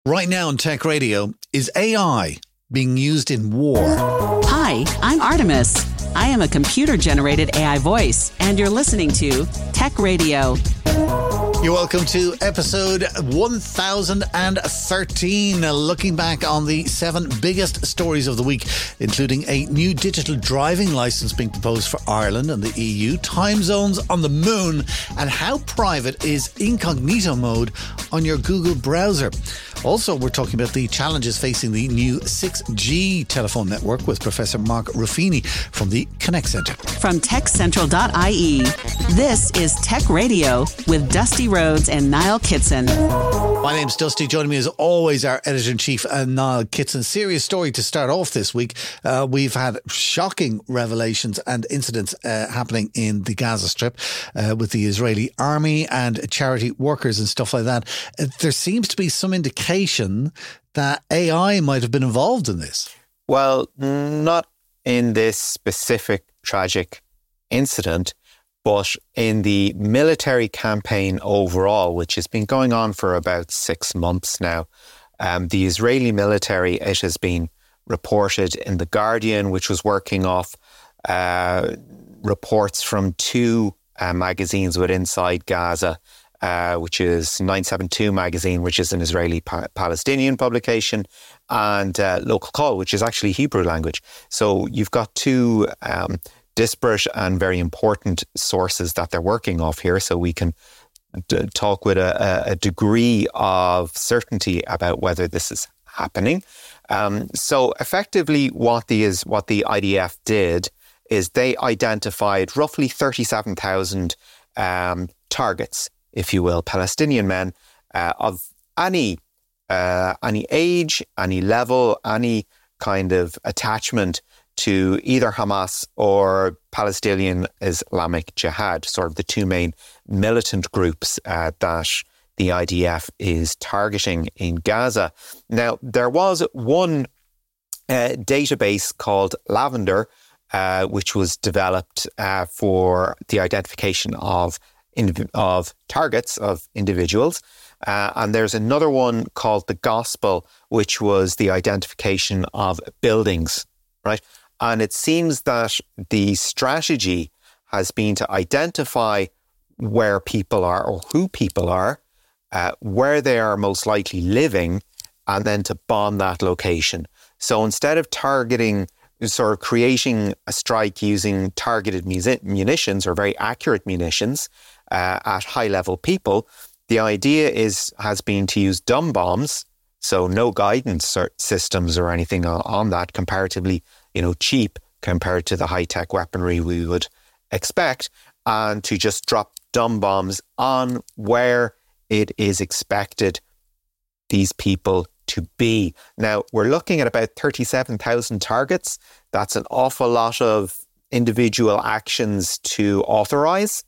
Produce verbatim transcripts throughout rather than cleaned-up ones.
Right now on Tech Radio, is A I being used in war? Hi, I'm Artemis. I am a computer-generated A I voice, and you're listening to Tech Radio. You're welcome to episode one thousand thirteen, looking back on the seven biggest stories of the week, including a new digital driving licence being proposed for Ireland and the E U, time zones on the moon, and how private is incognito mode on your Google browser. Also, we're talking about the challenges facing the new six G telephone network with Professor Mark Ruffini from the Connect Centre. From tech central dot I E, this is Tech Radio with Dusty Rhodes and Niall Kitson. My name's Dusty. Joining me as always, our Editor-in-Chief, uh, Niall Kitson. Serious story to start off this week. Uh, we've had shocking revelations and incidents uh, happening in the Gaza Strip uh, with the Israeli army and charity workers and stuff like that. Uh, there seems to be some indication that A I might have been involved in this. Well, not in this specific tragic incident, but in the military campaign overall, which has been going on for about six months now. Um, the Israeli military, it has been reported in The Guardian, which was working off uh, reports from two uh, magazines with Inside Gaza, uh, which is nine seventy-two magazine, which is an Israeli-Palestinian publication, and uh, Local Call, which is actually Hebrew language. So you've got two Um, disparate and very important sources that they're working off here, so we can d- talk with a, a degree of certainty about whether this is happening. Um, so effectively what the is what the I D F did is they identified roughly thirty-seven thousand um, targets, if you will, Palestinian men uh, of any uh, any age, any level, any kind of attachment to either Hamas or Palestinian Islamic Jihad, sort of the two main militant groups uh, that the I D F is targeting in Gaza. Now, there was one uh, database called Lavender, uh, which was developed uh, for the identification of indiv- of targets of individuals. Uh, and there's another one called the Gospel, which was the identification of buildings, right? And it seems that the strategy has been to identify where people are or who people are, uh, where they are most likely living, and then to bomb that location. So instead of targeting, sort of creating a strike using targeted munitions or very accurate munitions uh, at high-level people, the idea is has been to use dumb bombs, so no guidance systems or anything on that, comparatively, you know, cheap compared to the high-tech weaponry we would expect, and to just drop dumb bombs on where it is expected these people to be. Now, we're looking at about thirty-seven thousand targets. That's an awful lot of individual actions to authorize.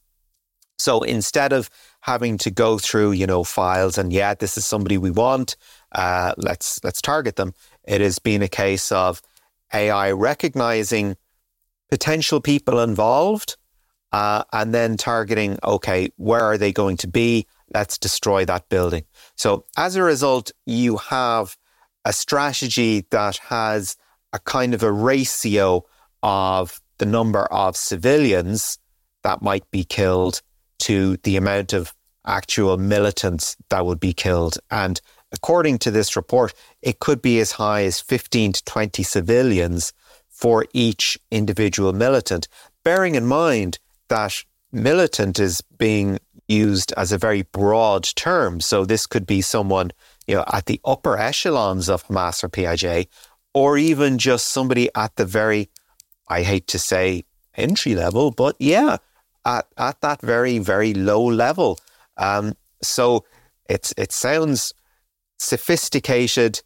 So instead of having to go through, you know, files and, yeah, this is somebody we want, uh, let's let's target them, it has been a case of A I recognizing potential people involved uh, and then targeting, okay, where are they going to be? Let's destroy that building. So as a result, you have a strategy that has a kind of a ratio of the number of civilians that might be killed to the amount of actual militants that would be killed. And according to this report, it could be as high as fifteen to twenty civilians for each individual militant, bearing in mind that militant is being used as a very broad term. So this could be someone, you know, at the upper echelons of Hamas or P I J, or even just somebody at the very, I hate to say entry level, but yeah, at, at that very, very low level. Um, so it's it sounds sophisticated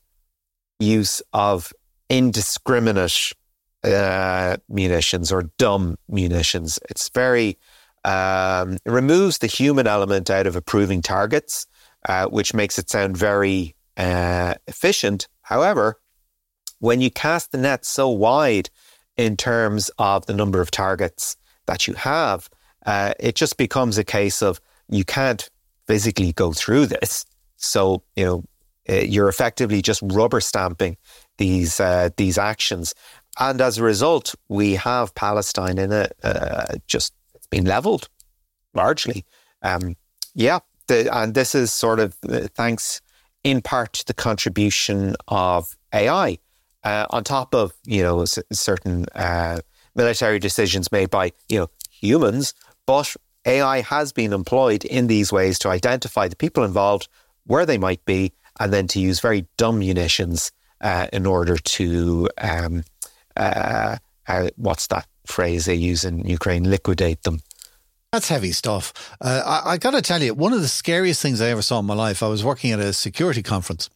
use of indiscriminate uh, munitions or dumb munitions. It's very, um, it removes the human element out of approving targets, uh, which makes it sound very uh, efficient. However, when you cast the net so wide in terms of the number of targets that you have, uh, it just becomes a case of you can't physically go through this. So, you know, uh, you're effectively just rubber stamping these uh, these actions. And as a result, we have Palestine in a uh, just it's been leveled largely. Um, yeah, the, and this is sort of uh, thanks in part to the contribution of A I uh, on top of, you know, c- certain uh, military decisions made by, you know, humans. But A I has been employed in these ways to identify the people involved, where they might be, and then to use very dumb munitions uh, in order to, um, uh, uh, what's that phrase they use in Ukraine, liquidate them. That's heavy stuff. Uh, I, I got to tell you, one of the scariest things I ever saw in my life, I was working at a security conference.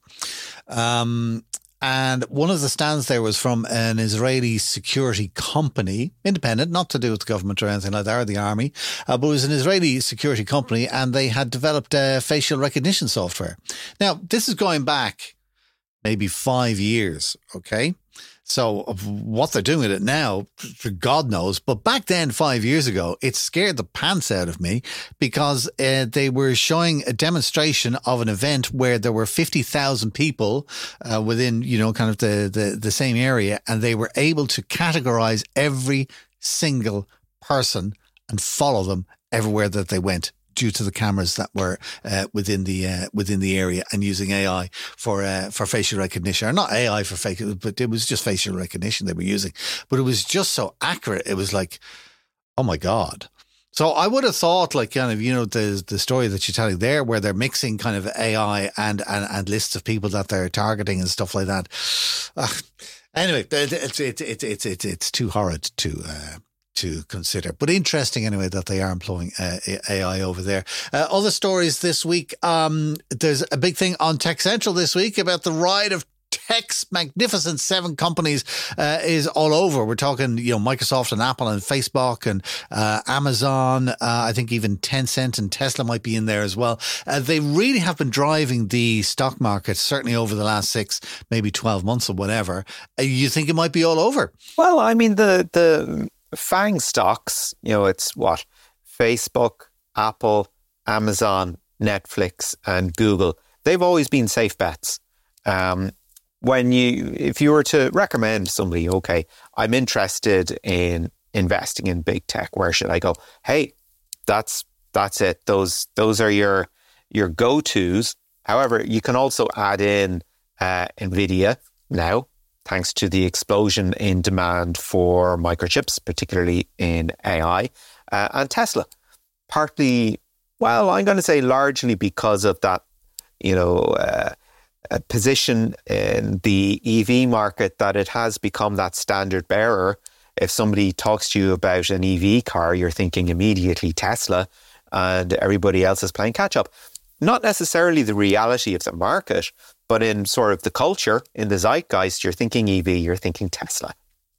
Um, and one of the stands there was from an Israeli security company, independent, not to do with the government or anything like that, or the army, uh, but it was an Israeli security company, and they had developed uh, facial recognition software. Now, this is going back maybe five years, okay? So what they're doing with it now, God knows. But back then, five years ago, it scared the pants out of me because uh, they were showing a demonstration of an event where there were fifty thousand people uh, within, you know, kind of the, the, the same area. And they were able to categorize every single person and follow them everywhere that they went, due to the cameras that were uh, within the uh, within the area, and using A I for uh, for facial recognition, or not A I for fake, but it was just facial recognition they were using. But it was just so accurate. It was like, oh my God. So I would have thought, like, kind of, you know, the the story that you're telling there, where they're mixing kind of A I and and, and lists of people that they're targeting and stuff like that. Uh, anyway, it's it's it's it's it's it's too horrid to. Uh, to consider. But interesting anyway that they are employing uh, A I over there. Uh, other stories this week. Um, there's a big thing on Tech Central this week about the ride of tech's magnificent seven companies uh, is all over. We're talking, you know, Microsoft and Apple and Facebook and uh, Amazon. Uh, I think even Tencent and Tesla might be in there as well. Uh, they really have been driving the stock market, certainly over the last six, maybe twelve months or whatever. Uh, you think it might be all over? Well, I mean, the the FANG stocks, you know, it's what? Facebook, Apple, Amazon, Netflix, and Google. They've always been safe bets. Um, when you, if you were to recommend somebody, okay, I'm interested in investing in big tech, where should I go? Hey, that's that's it. Those those are your your go-tos. However, you can also add in uh, Nvidia now, thanks to the explosion in demand for microchips, particularly in A I, uh, and Tesla. Partly, well, I'm going to say largely because of that, you know, uh, a position in the E V market, that it has become that standard bearer. If somebody talks to you about an E V car, you're thinking immediately Tesla, and everybody else is playing catch up. Not necessarily the reality of the market, but in sort of the culture, in the zeitgeist, you're thinking E V, you're thinking Tesla.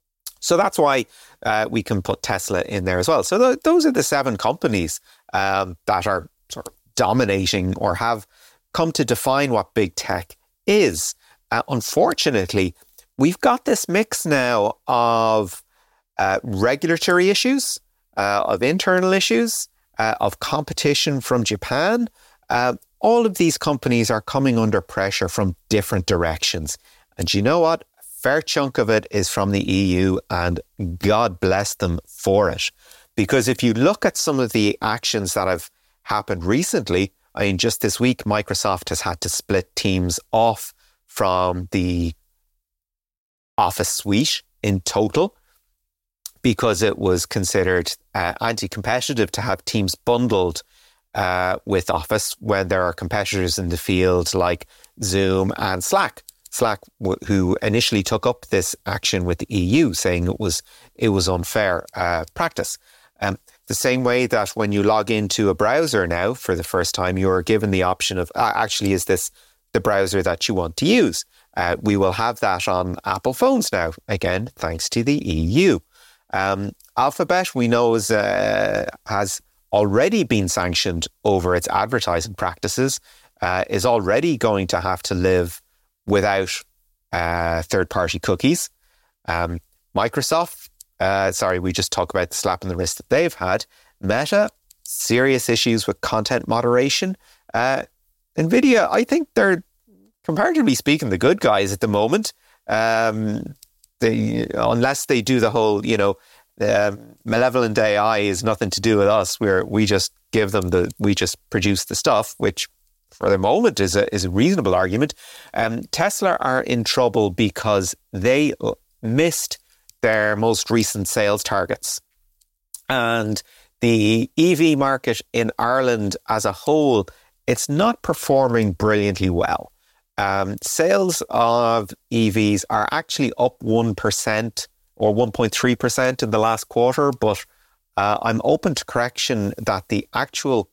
So that's why uh, we can put Tesla in there as well. So th- those are the seven companies um, that are sort of dominating or have come to define what big tech is. Uh, unfortunately, we've got this mix now of uh, regulatory issues, uh, of internal issues, uh, of competition from Japan. Uh, all of these companies are coming under pressure from different directions. And you know what? A fair chunk of it is from the E U, and God bless them for it. Because if you look at some of the actions that have happened recently, I mean, just this week, Microsoft has had to split Teams off from the Office suite in total because it was considered uh, anti-competitive to have Teams bundled Uh, with Office when there are competitors in the field like Zoom and Slack. Slack, w- who initially took up this action with the E U, saying it was it was unfair uh, practice. Um, the same way that when you log into a browser now for the first time, you're given the option of uh, actually, is this the browser that you want to use? Uh, we will have that on Apple phones now, again, thanks to the E U. Um, Alphabet, we know, is, uh, has already been sanctioned over its advertising practices, uh, is already going to have to live without uh, third-party cookies. Um, Microsoft, uh, sorry, we just talked about the slap in the wrist that they've had. Meta, serious issues with content moderation. Uh, Nvidia, I think they're comparatively speaking, the good guys at the moment. Um, they, unless they do the whole, you know, um, malevolent A I is nothing to do with us. We're we just give them the, we just produce the stuff, which for the moment is a is a reasonable argument. Um, Tesla are in trouble because they missed their most recent sales targets, and the E V market in Ireland as a whole, it's not performing brilliantly well. Um, sales of E Vs are actually up one percent or one point three percent in the last quarter, but uh, I'm open to correction that the actual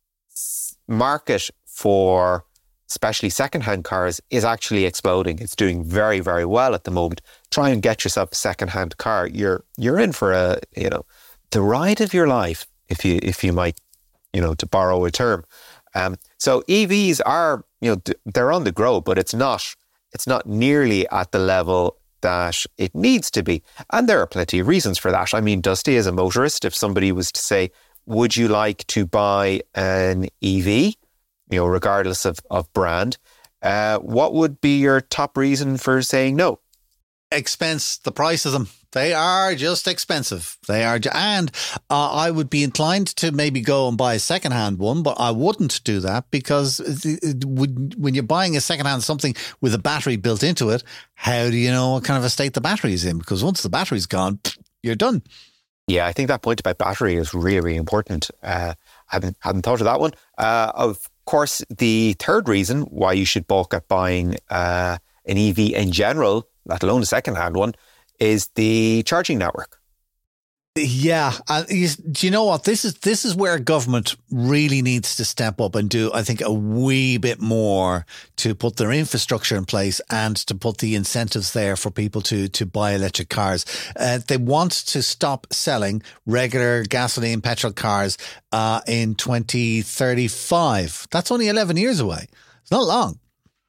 market for especially second-hand cars is actually exploding. It's doing very, very well at the moment. Try and get yourself a second-hand car. You're you're in for a, you know, the ride of your life, if you if you might, you know, to borrow a term. Um, so E Vs are, you know, they're on the grow, but it's not it's not nearly at the level that it needs to be. And there are plenty of reasons for that. I mean, Dusty, as a motorist, if somebody was to say, would you like to buy an E V, you know, regardless of, of brand, uh, what would be your top reason for saying no? Expense, the price of them. They are just expensive. They are, and uh, I would be inclined to maybe go and buy a secondhand one, but I wouldn't do that because it, it would, when you're buying a secondhand something with a battery built into it, how do you know what kind of a state the battery is in? Because once the battery's gone, you're done. Yeah, I think that point about battery is really, really important. Uh, I hadn't, hadn't thought of that one. Uh, of course, the third reason why you should balk at buying uh, an E V in general, let alone a secondhand one, is the charging network. Yeah. Uh, you, do you know what? This is this is where government really needs to step up and do, I think, a wee bit more to put their infrastructure in place and to put the incentives there for people to, to buy electric cars. Uh, they want to stop selling regular gasoline, petrol cars uh, in twenty thirty-five. That's only eleven years away. It's not long.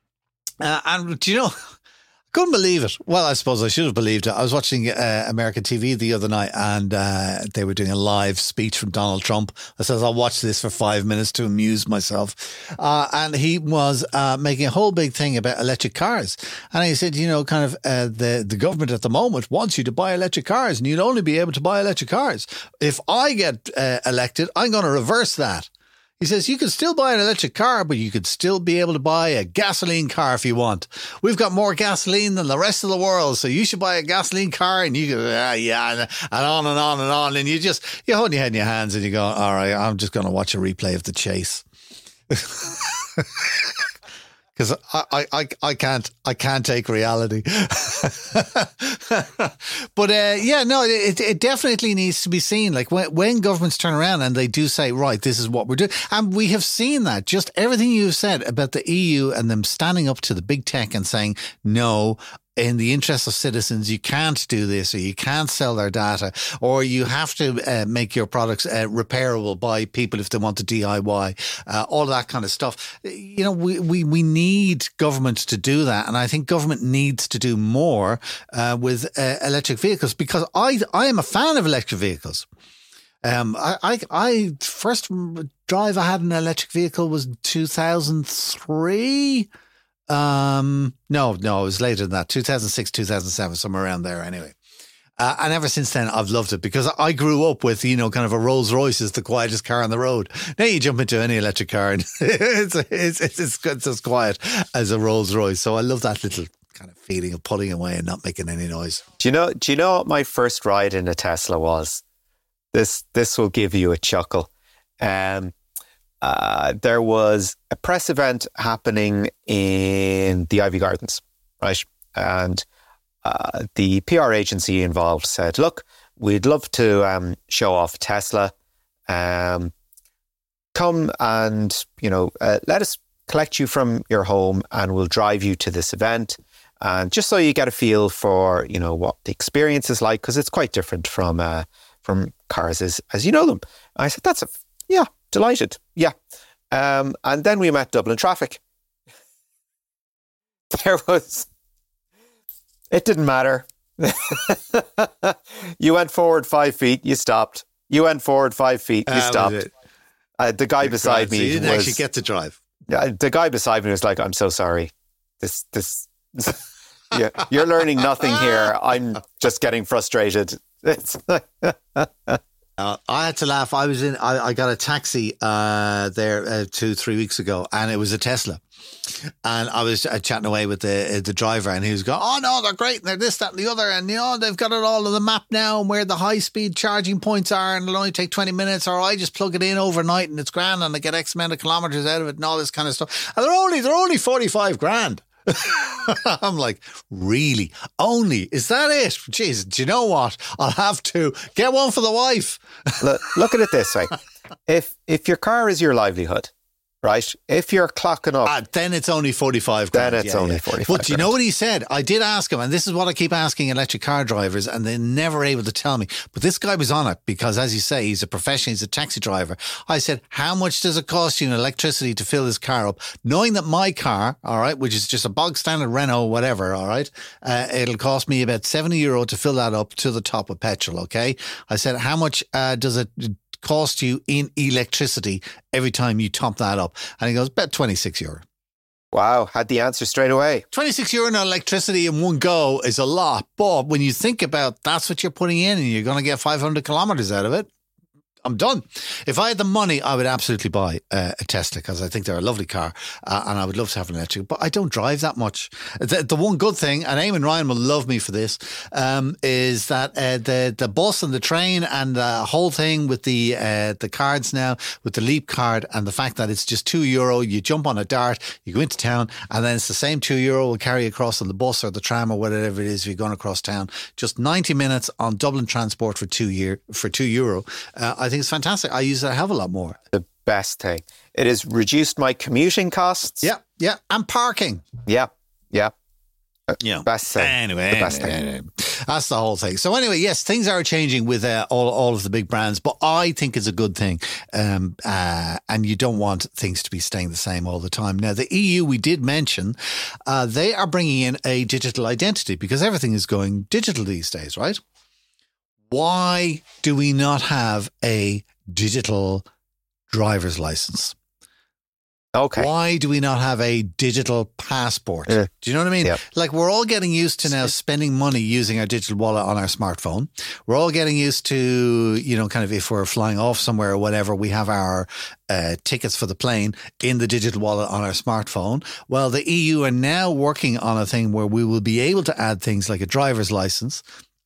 Uh, and do you know... Couldn't believe it. Well, I suppose I should have believed it. I was watching uh, American T V the other night and uh, they were doing a live speech from Donald Trump. I said, I'll watch this for five minutes to amuse myself. Uh, and he was uh, making a whole big thing about electric cars. And he said, you know, kind of uh, the, the government at the moment wants you to buy electric cars and you'll only be able to buy electric cars. If I get uh, elected, I'm going to reverse that. He says, you can still buy an electric car, but you could still be able to buy a gasoline car if you want. We've got more gasoline than the rest of the world, so you should buy a gasoline car. And you go, ah, yeah, and, and on and on and on. And you just, you hold your head in your hands and you go, all right, I'm just going to watch a replay of the chase. Because I, I, I can't I can't take reality. But uh, yeah, no, it, it definitely needs to be seen. Like when, when governments turn around and they do say, right, this is what we're doing. And we have seen that. Just everything you've said about the E U and them standing up to the big tech and saying, no, in the interest of citizens, you can't do this, or you can't sell their data, or you have to uh, make your products uh, repairable by people if they want to D I Y, uh, all of that kind of stuff. You know, we, we, we need government to do that. And I think government needs to do more uh, with uh, electric vehicles, because I, I am a fan of electric vehicles. Um, I, I, I first drive I had an electric vehicle was two thousand three. Um, no, no, it was later than that. two thousand six, two thousand seven, somewhere around there anyway. Uh, and ever since then, I've loved it because I grew up with, you know, kind of a Rolls Royce is the quietest car on the road. Now you jump into any electric car and it's, it's, it's, it's, it's as quiet as a Rolls Royce. So I love that little kind of feeling of pulling away and not making any noise. Do you know, do you know what my first ride in a Tesla was? This, this will give you a chuckle. Um, Uh, there was a press event happening in the Ivy Gardens, right? And uh, the P R agency involved said, look, we'd love to um, show off Tesla. Um, come and, you know, uh, let us collect you from your home and we'll drive you to this event. And just so you get a feel for, you know, what the experience is like, because it's quite different from uh, from cars as, as you know them. And I said, that's a, yeah. Delighted, yeah. Um, and then we met Dublin traffic. There was... It didn't matter. You went forward five feet, you stopped. You went forward five feet, you uh, stopped. Uh, the guy beside so me you didn't was, actually get to drive. Yeah, the guy beside me was like, I'm so sorry. this, this, yeah, you're learning nothing here. I'm just getting frustrated. It's Uh, I had to laugh. I was in, I, I got a taxi uh, there uh, two, three weeks ago, and it was a Tesla. And I was uh, chatting away with the uh, the driver, and he was going, oh, no, they're great, and they're this, that, and the other. And, you know, they've got it all on the map now and where the high-speed charging points are, and it'll only take twenty minutes, or I just plug it in overnight, and it's grand, and I get X amount of kilometres out of it, and all this kind of stuff. And they're only, they're only forty-five grand. I'm like, really? Only? Is that it? Jeez, do you know what? I'll have to get one for the wife. look, look at it this way. If if your car is your livelihood, right? If you're clocking up... Ah, then it's only forty-five grand. Then it's yeah, only yeah. forty-five But do you know what he said? I did ask him, and this is what I keep asking electric car drivers, and they're never able to tell me. But this guy was on it because, as you say, he's a professional, he's a taxi driver. I said, how much does it cost you in electricity to fill his car up? Knowing that my car, all right, which is just a bog standard Renault, whatever, all right, uh, it'll cost me about seventy euro to fill that up to the top of petrol, okay? I said, how much uh, does it cost you in electricity every time you top that up? And he goes, about twenty-six euro. Wow, had the answer straight away. twenty-six euro in electricity in one go is a lot. But when you think about that's what you're putting in and you're going to get five hundred kilometres out of it, I'm done. If I had the money, I would absolutely buy uh, a Tesla because I think they're a lovely car uh, and I would love to have an electric, but I don't drive that much. The, the one good thing, and Eamon Ryan will love me for this, um, is that uh, the the bus and the train and the whole thing with the uh, the cards now, with the Leap card and the fact that it's just two euro, you jump on a dart, you go into town, and then it's the same two euro will carry you across on the bus or the tram or whatever it is if you're going across town. Just ninety minutes on Dublin Transport for two year for two euro. Uh, I think it's fantastic. I use it a hell of a lot more. The best thing. It has reduced my commuting costs. Yeah, yeah. And parking. Yeah, yeah. Yeah. Best thing. Anyway, the best anyway, thing. anyway. That's the whole thing. So anyway, yes, things are changing with uh, all, all of the big brands, but I think it's a good thing. Um, uh, and you don't want things to be staying the same all the time. Now, the E U, we did mention, uh, they are bringing in a digital identity because everything is going digital these days, right? Why do we not have a digital driver's license? Okay. Why do we not have a digital passport? Yeah. Do you know what I mean? Yep. Like we're all getting used to now spending money using our digital wallet on our smartphone. We're all getting used to, you know, kind of if we're flying off somewhere or whatever, we have our uh, tickets for the plane in the digital wallet on our smartphone. Well, the E U are now working on a thing where we will be able to add things like a driver's license,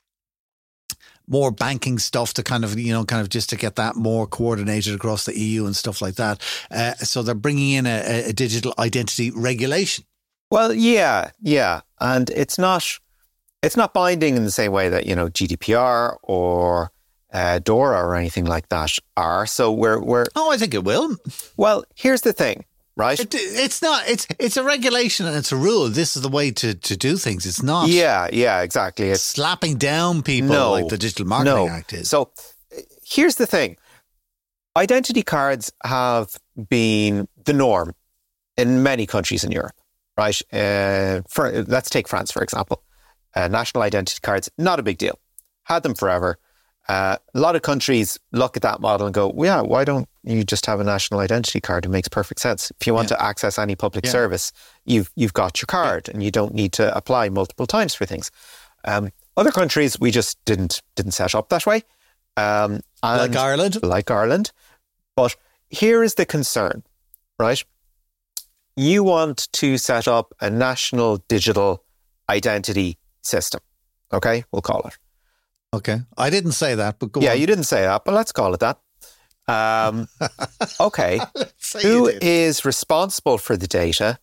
more banking stuff to kind of, you know, kind of just to get that more coordinated across the E U and stuff like that. Uh, so they're bringing in a, a digital identity regulation. Well, yeah, yeah. And it's not, it's not binding in the same way that, you know, G D P R or uh, DORA or anything like that are. So we're, we're... Oh, I think it will. Well, here's the thing. Right? It, it's not, it's it's a regulation and it's a rule. This is the way to, to do things. It's not Yeah, yeah, exactly. It's slapping down people no, like the Digital Marketing no. Act is. So here's the thing. Identity cards have been the norm in many countries in Europe, right? Uh, for, let's take France, for example. Uh, national identity cards, not a big deal. Had them forever. Uh, a lot of countries look at that model and go, well, yeah, why don't you just have a national identity card? It makes perfect sense. If you want Yeah. to access any public Yeah. service, you've you've got your card and you don't need to apply multiple times for things. Um, other countries, we just didn't didn't set up that way. Um, and Like Ireland? Like Ireland. But here is the concern, right? You want to set up a national digital identity system. Okay, we'll call it. Okay. I didn't say that, but go Yeah, on. you didn't say that, but let's call it that. Um, okay. Say Who you did. is responsible for the data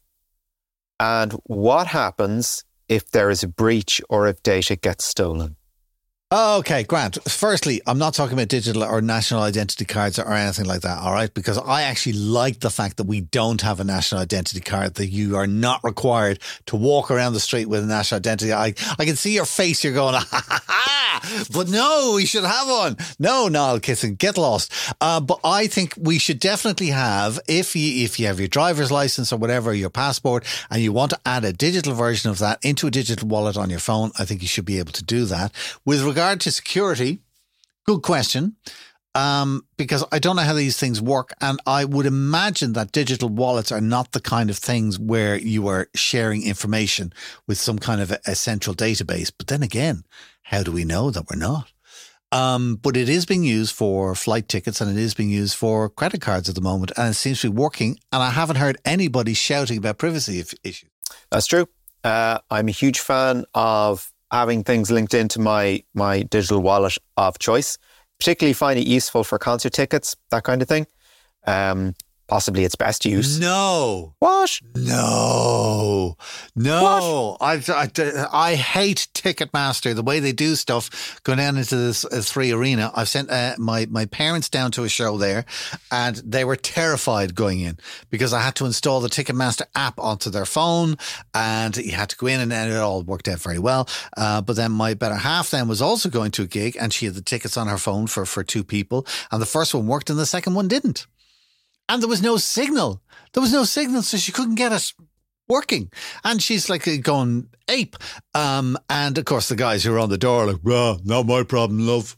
and what happens if there is a breach or if data gets stolen? Okay, Grant. Firstly, I'm not talking about digital or national identity cards or anything like that, all right? Because I actually like the fact that we don't have a national identity card, that you are not required to walk around the street with a national identity. I, I can see your face. You're going, ha, ha, ha. But no, we should have one. No, Niall Kitson, get lost. Uh, but I think we should definitely have, if you, if you have your driver's license or whatever, your passport, and you want to add a digital version of that into a digital wallet on your phone, I think you should be able to do that. With regard to security, good question. um, because I don't know how these things work. And I would imagine that digital wallets are not the kind of things where you are sharing information with some kind of a, a central database. But then again, how do we know that we're not? Um, but it is being used for flight tickets and it is being used for credit cards at the moment. And it seems to be working. And I haven't heard anybody shouting about privacy issues. That's true. Uh, I'm a huge fan of having things linked into my, my digital wallet of choice. Particularly find it useful for concert tickets, that kind of thing. Um, possibly its best use. No. What? No. No. What? I, I, I hate Ticketmaster, the way they do stuff, going down into this uh, three arena. I've sent uh, my, my parents down to a show there and they were terrified going in because I had to install the Ticketmaster app onto their phone and you had to go in and it all worked out very well. Uh, but then my better half then was also going to a gig and she had the tickets on her phone for, for two people. And the first one worked and the second one didn't. And there was no signal. There was no signal, so she couldn't get it working. And she's like going ape. Um, and of course, the guys who are on the door are like, well, not my problem, love.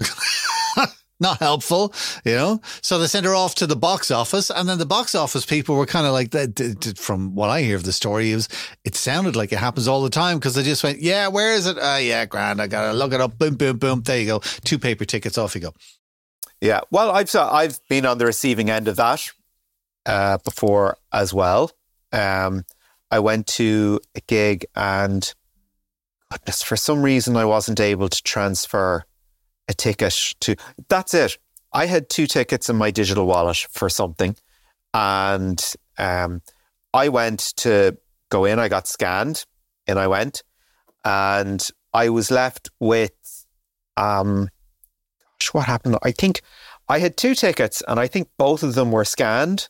Not helpful, you know? So they sent her off to the box office. And then the box office people were kind of like, from what I hear of the story, it, was, it sounded like it happens all the time because they just went, yeah, where is it? Uh, yeah, grand. I got to look it up. Boom, boom, boom. There you go. Two paper tickets. Off you go. Yeah, well, I've I've been on the receiving end of that uh, before as well. Um, I went to a gig and goodness, for some reason I wasn't able to transfer a ticket to. That's it. I had two tickets in my digital wallet for something, and um, I went to go in. I got scanned, and I went, and I was left with um. What happened? I think I had two tickets and I think both of them were scanned.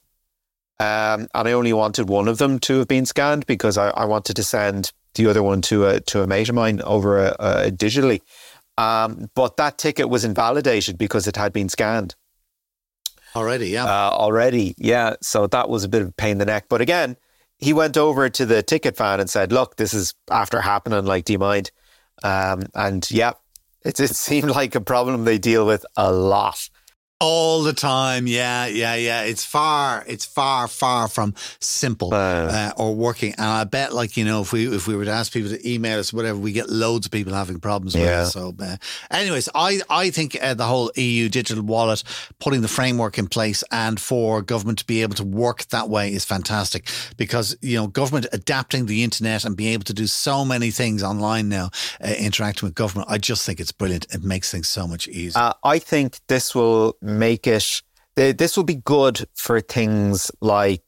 Um, and I only wanted one of them to have been scanned because I, I wanted to send the other one to a to a mate of mine over a, a digitally. Um, but that ticket was invalidated because it had been scanned. Already, yeah. Uh, already, yeah. So that was a bit of a pain in the neck. But again, he went over to the ticket fan and said, look, this is after happening, like, do you mind? Um, and yeah. It, it seemed like a problem they deal with a lot. All the time, yeah, yeah, yeah. It's far, it's far, far from simple uh, or working. And I bet, like, you know, if we if we were to ask people to email us, whatever, we get loads of people having problems with yeah. it. So, uh, anyways, I I think uh, the whole E U digital wallet, putting the framework in place, and for government to be able to work that way is fantastic because you know government adapting the internet and being able to do so many things online now, uh, interacting with government. I just think it's brilliant. It makes things so much easier. Uh, I think this will make it, this will be good for things like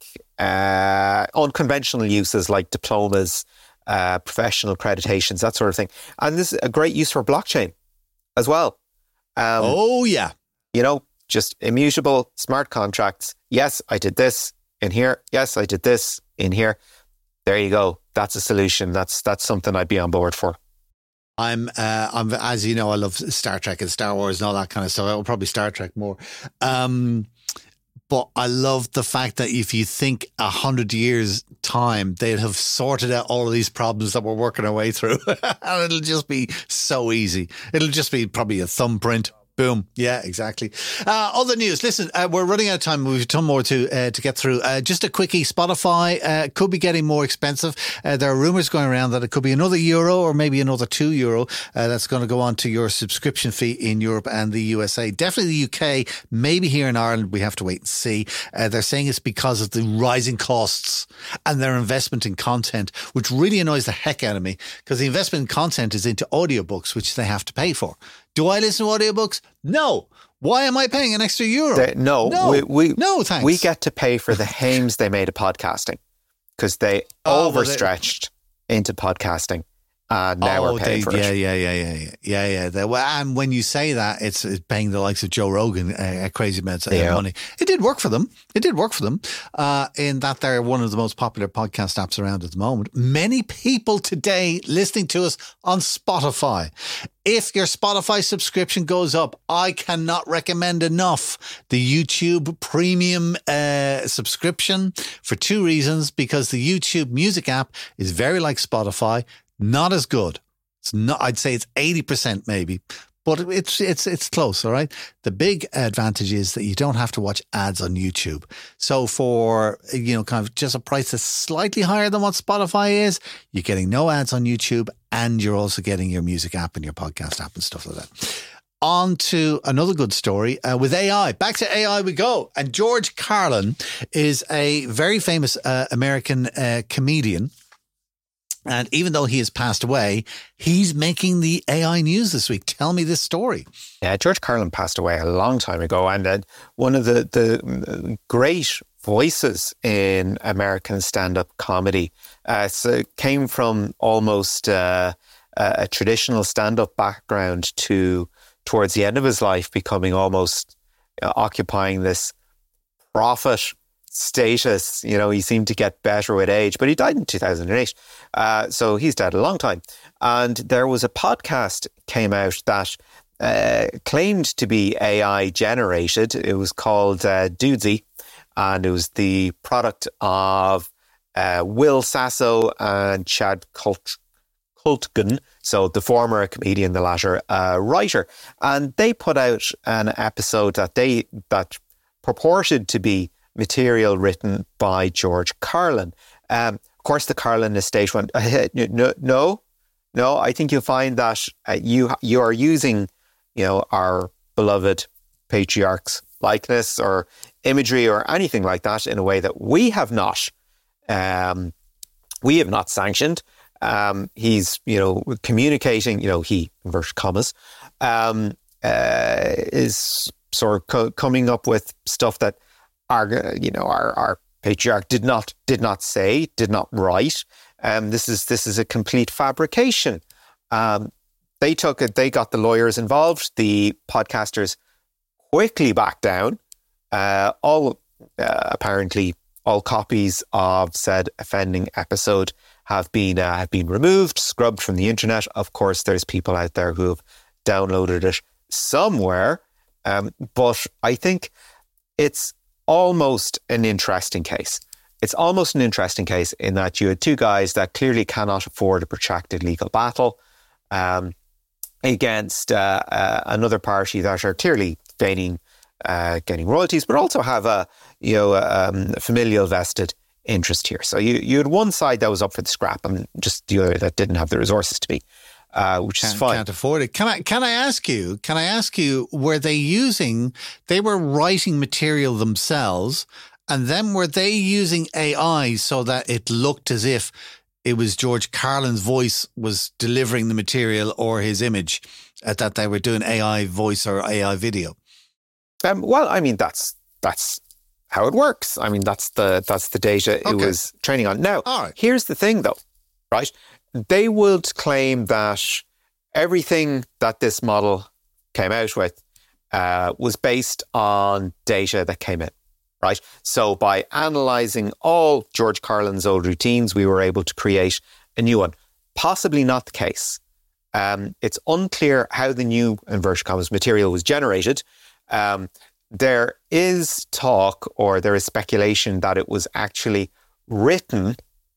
uh, unconventional uses like diplomas, uh, professional accreditations, that sort of thing. And this is a great use for blockchain as well. Um, oh, yeah. You know, just immutable smart contracts. Yes, I did this in here. Yes, I did this in here. There you go. That's a solution. That's that's something I'd be on board for. I'm, uh, I'm, as you know, I love Star Trek and Star Wars and all that kind of stuff. I will probably Star Trek more. Um, but I love the fact that if you think a hundred years time, they'd have sorted out all of these problems that we're working our way through. And it'll just be so easy. It'll just be probably a thumbprint. Boom. Yeah, exactly. Uh, other news. Listen, uh, we're running out of time. We've a ton more to uh, to get through. Uh, just a quickie. Spotify uh, could be getting more expensive. Uh, there are rumours going around that it could be another euro or maybe another two euro uh, that's going to go on to your subscription fee in Europe and the U S A. Definitely the U K. Maybe here in Ireland. We have to wait and see. Uh, they're saying it's because of the rising costs and their investment in content, which really annoys the heck out of me because the investment in content is into audiobooks, which they have to pay for. Do I listen to audiobooks? No. Why am I paying an extra euro? They, no, no, we, we, no, thanks. We get to pay for the hames they made of podcasting because they oh, overstretched they, into podcasting. And now oh, we're paying they, for yeah, it. Yeah, yeah, yeah, yeah, yeah, yeah. They, well, and when you say that, it's, it's paying the likes of Joe Rogan uh, a crazy amounts of yeah. money. It did work for them. It did work for them uh, in that they're one of the most popular podcast apps around at the moment. Many people today listening to us on Spotify. If your Spotify subscription goes up, I cannot recommend enough the YouTube Premium uh, subscription for two reasons. Because the YouTube Music app is very like Spotify. Not as good. It's not. I'd say it's eighty percent maybe, but it's it's it's close, all right? The big advantage is that you don't have to watch ads on YouTube. So for, you know, kind of just a price that's slightly higher than what Spotify is, you're getting no ads on YouTube, and you're also getting your music app and your podcast app and stuff like that. On to another good story uh, with A I. Back to A I we go. And George Carlin is a very famous uh, American uh, comedian. And even though he has passed away, he's making the A I news this week. Tell me this story. Yeah, George Carlin passed away a long time ago. And uh, one of the, the great voices in American stand-up comedy uh, so came from almost uh, a traditional stand-up background to towards the end of his life, becoming almost uh, occupying this prophet status. You know, he seemed to get better with age, but he died in two thousand eight. Uh, so he's dead a long time. And there was a podcast came out that uh, claimed to be A I generated. It was called uh, Dudesy, and it was the product of uh, Will Sasso and Chad Cult- Kultgen, so the former comedian, the latter uh, writer, and they put out an episode that they that purported to be material written by George Carlin. Um, of course, the Carlin estate went, no, no, no. I think you'll find that uh, you you are using, you know, our beloved patriarch's likeness or imagery or anything like that in a way that we have not, um, we have not sanctioned. Um, he's, you know, communicating, you know, he, inverted commas, um, uh, is sort of co- coming up with stuff that our, you know, our, our patriarch did not, did not say, did not write. Um, this is, this is a complete fabrication. Um, they took it, they got the lawyers involved. The podcasters quickly backed down. Uh, all, uh, apparently all copies of said offending episode have been uh, have been removed, scrubbed from the internet. Of course, there's people out there who have downloaded it somewhere. Um, but I think it's almost an interesting case. It's almost an interesting case in that you had two guys that clearly cannot afford a protracted legal battle um, against uh, uh, another party that are clearly gaining uh, getting royalties, but also have a you know um, familial vested interest here. So you you had one side that was up for the scrap and just the other that didn't have the resources to be, uh, which can't, is fine. Can't afford it. Can I can I ask you, can I ask you, were they using, they were writing material themselves, and then were they using A I so that it looked as if it was George Carlin's voice was delivering the material or his image, at that they were doing A I voice or A I video? Um, well, I mean, that's that's how it works. I mean, that's the that's the data Okay. it was training on. Now, All right. Here's the thing, though, right? They would claim that everything that this model came out with uh, was based on data that came in, right? So by analysing all George Carlin's old routines, we were able to create a new one. Possibly not the case. Um, it's unclear how the new, inverted commas, material was generated. Um, there is talk, or there is speculation, that it was actually written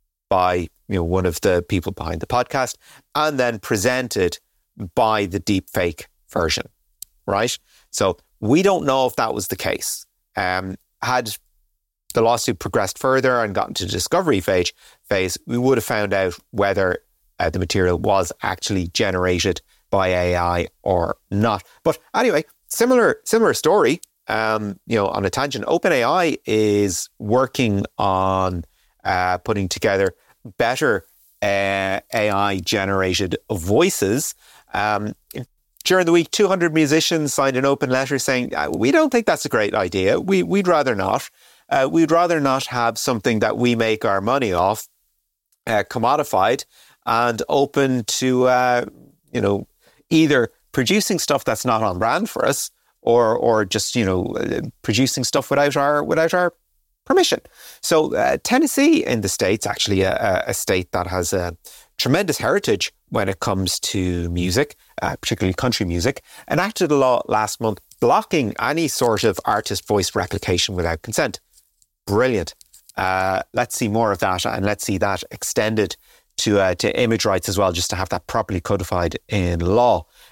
by you know one of the people behind the podcast and then presented by the deepfake version, right? So we don't know if that was the case. Um, had the lawsuit progressed further and gotten to the discovery phase, phase we would have found out whether uh, the material was actually generated by A I or not. But anyway, similar similar story. Um, you know, on a tangent, OpenAI is working on uh, putting together better uh, A I-generated voices. Um, during the week, two hundred musicians signed an open letter saying, we don't think that's a great idea. We, we'd rather not. Uh, we'd rather not have something that we make our money off uh, commodified and open to, uh, you know, either producing stuff that's not on brand for us, or or just, you know, producing stuff without our without our permission. So uh, Tennessee in the States, actually a, a state that has a tremendous heritage when it comes to music, uh, particularly country music, enacted a law last month blocking any sort of artist voice replication without consent. Brilliant. Uh, let's see more of that, and let's see that extended to uh, to image rights as well, just to have that properly codified in law.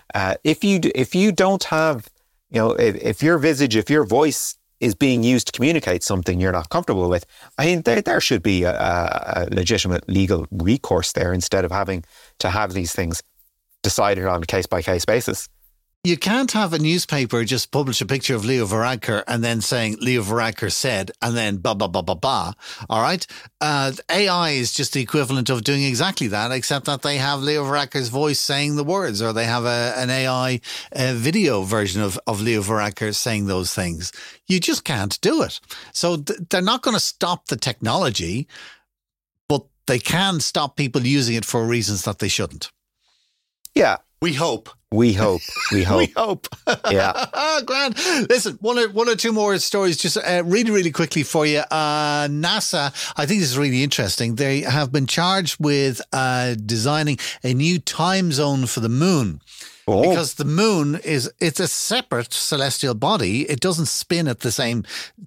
Uh, if you d- if you don't have, you know, if, if your visage, if your voice is being used to communicate something you're not comfortable with, I mean, there there should be a, a legitimate legal recourse there instead of having to have these things decided on a case by case basis. You can't have a newspaper just publish a picture of Leo Varadkar and then saying Leo Varadkar said, and then blah, blah, blah, blah, blah. All right. Uh, A I is just the equivalent of doing exactly that, except that they have Leo Varadkar's voice saying the words, or they have a, an A I uh, video version of, of Leo Varadkar saying those things. You just can't do it. So th- they're not going to stop the technology, but they can stop people using it for reasons that they shouldn't. Yeah. We hope. We hope. We hope. we hope. Yeah. Grand. Listen, one or, one or two more stories, just uh, really, really quickly for you. Uh, NASA, I think this is really interesting. They have been charged with uh, designing a new time zone for the moon. Oh. Because the moon is, it's a separate celestial body. It doesn't spin at the same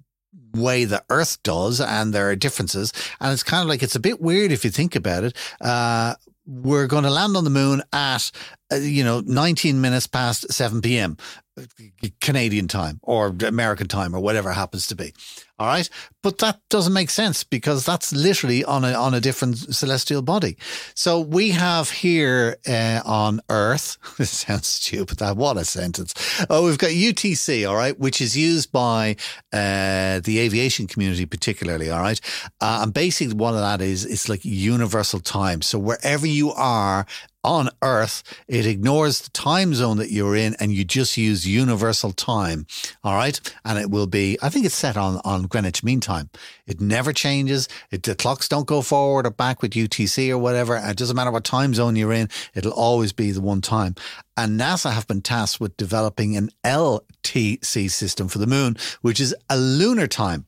way the Earth does, and there are differences. And it's kind of like, it's a bit weird if you think about it. Uh, we're going to land on the moon at, uh, you know, nineteen minutes past seven p.m. Canadian time or American time or whatever it happens to be. All right. But that doesn't make sense because that's literally on a, on a different celestial body. So we have here uh, on Earth, this sounds stupid, that what a sentence. Oh, we've got U T C, all right, which is used by uh, the aviation community particularly, all right. Uh, and basically what that is, it's like universal time. So wherever you are on Earth, it ignores the time zone that you're in and you just use universal time. All right. And it will be, I think it's set on, on Greenwich Mean Time. It never changes. It, the clocks don't go forward or back with U T C or whatever. It doesn't matter what time zone you're in. It'll always be the one time. And NASA have been tasked with developing an L T C system for the moon, which is a lunar time.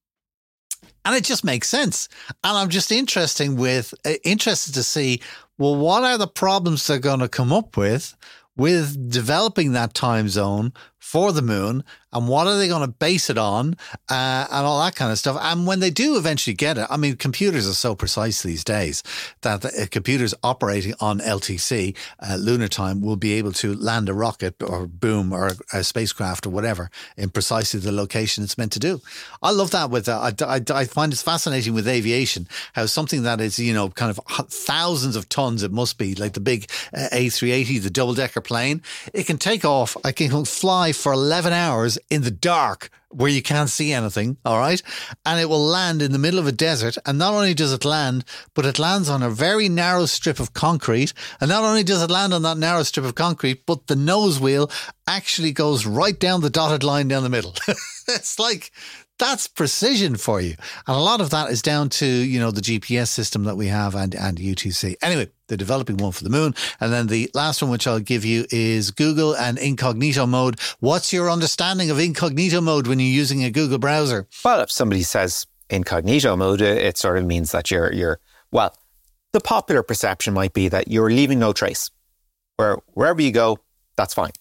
And it just makes sense. And I'm just interested with uh, interested to see, well, what are the problems they're going to come up with with developing that time zone for the moon, and what are they going to base it on, uh, and all that kind of stuff. And when they do eventually get it, I mean, computers are so precise these days that the, uh, computers operating on L T C, uh, lunar time, will be able to land a rocket or boom or a spacecraft or whatever in precisely the location it's meant to do. I love that with, uh, I, I, I find it fascinating with aviation, how something that is, you know, kind of thousands of tons, it must be like the big uh, A three eighty, the double decker plane, it can take off, I can fly for eleven hours in the dark where you can't see anything, all right? And it will land in the middle of a desert. And not only does it land, but it lands on a very narrow strip of concrete. And not only does it land on that narrow strip of concrete, but the nose wheel actually goes right down the dotted line down the middle. It's like, that's precision for you. And a lot of that is down to, you know, the G P S system that we have and, and U T C. Anyway, they're developing one for the moon. And then the last one, which I'll give you, is Google and incognito mode. What's your understanding of incognito mode when you're using a Google browser? Well, if somebody says incognito mode, it sort of means that you're, you're, well, the popular perception might be that you're leaving no trace. Where wherever you go, that's fine.